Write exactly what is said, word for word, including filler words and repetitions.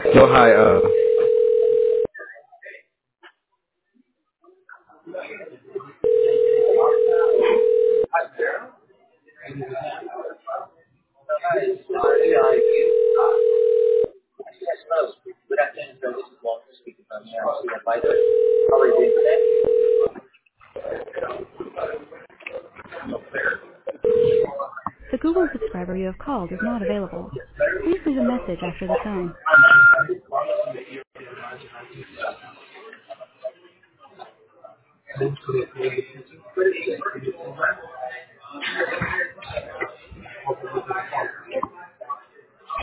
So hi, uh, The Google subscriber you have called is not available. Please leave a message after the tone.